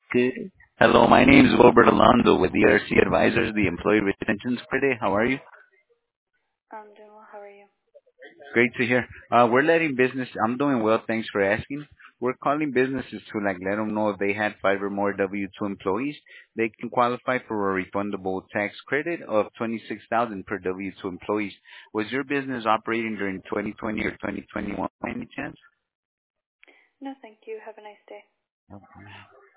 Good. Hello, my name is Wilbert Alonso with ERC Advisors, the Employee Retention Credit. How are you? Doing well. How are you? Great to hear. We're letting business. I'm doing well. Thanks for asking. We're calling businesses to let them know if they had five or more W-2 employees, they can qualify for a refundable tax credit of 26,000 per W-2 employees. Was your business operating during 2020 or 2021 by any chance? No, thank you. Have a nice day.